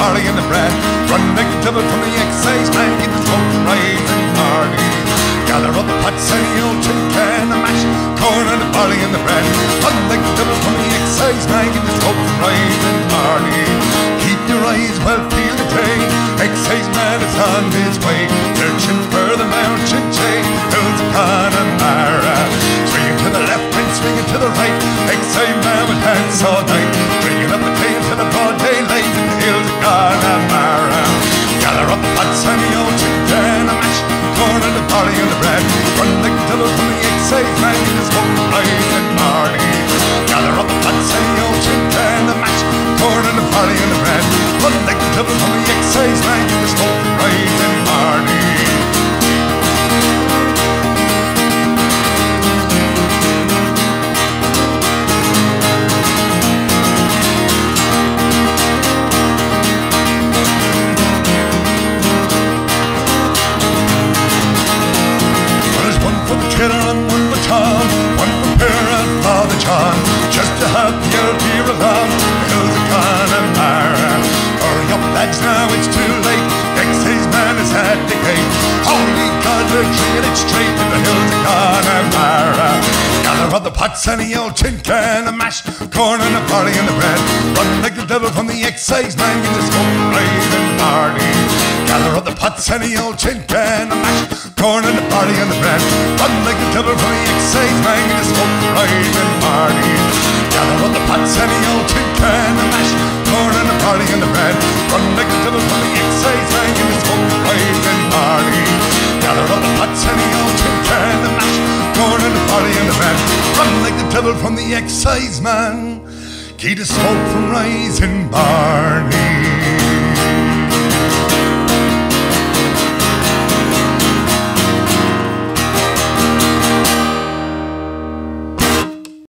barley and the bread. Run like the devil from the excise man, get the smoke from rising barley. Gather up the pots and the old tin can, the mash, corn and the barley and the bread. Run like the devil from the excise man, get the smoke from rising barley. Keep your eyes well peeled today, excise man is on his way. Searching for the mountain chain, hills of Connemara. Swinging to the left and swinging to the right, excise man will dance all night. Bringing up the tail to the broad daylight in the hills of Connemara. Gather up the pots and the old tin can, the mash, corn and the barley and the bread. Run like the devil from the excise man, get the smoke from rising barley. Gather up the pots and the old tin can, the mash, corn and the barley and the bread. Run like the devil from the excise man, get the smoke from rising barley. And one for Tom, one for Per and Father John, just to have the old dear along the hills of Connemara. Hurry up lads, now it's too late, excise man is at the gate. Holy God, we're treating it straight to the hills of Connemara. Gather up the pots and the old tin can, the mash, corn and the barley and the bread. Run like the devil from the excise man, get the smoke rising barley. Gather up the pots and the old tin can, the mash, corn and the barley and the bread. Run like the devil from the excise man, get the smoke rising barley. Gather up the pots and the old tin can, the mash, corn and the barley and the bread. Run like the devil from the excise man, get the smoke rising barley. Gather up the pots and the old tin can, the mash, corn and the barley and the bread. Run like the devil from the excise man, keep the smoke from rising barley.